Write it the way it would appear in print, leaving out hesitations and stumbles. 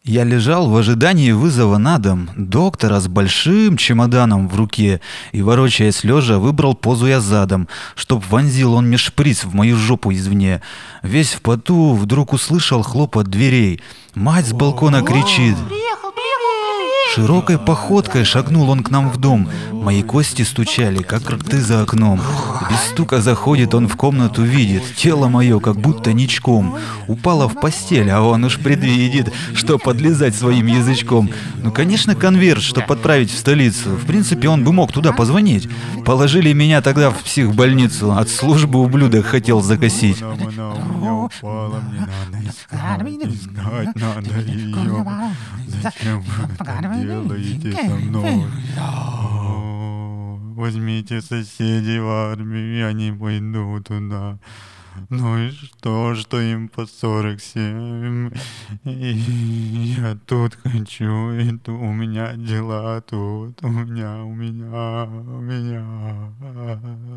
Я лежал в ожидании вызова на дом доктора с большим чемоданом в руке и, ворочаясь лежа, выбрал позу я задом, чтоб вонзил он мне шприц в мою жопу извне. Весь в поту вдруг услышал хлопот дверей. Мать с балкона кричит. Широкой походкой шагнул он к нам в дом. Мои кости стучали, как рты за окном. Без стука заходит он в комнату, видит тело мое, как будто ничком. Упало в постель, а он уж предвидит, что подлизать своим язычком. Ну, конечно, конверт, чтоб отправить в столицу. В принципе, он бы мог туда позвонить. Положили меня тогда в психбольницу. От службы ублюдок хотел закосить. Зачем вы это делаете со мной? Возьмите соседей в армию, я не пойду туда. Ну и что им по 47? И я тут хочу, у меня дела тут, у меня.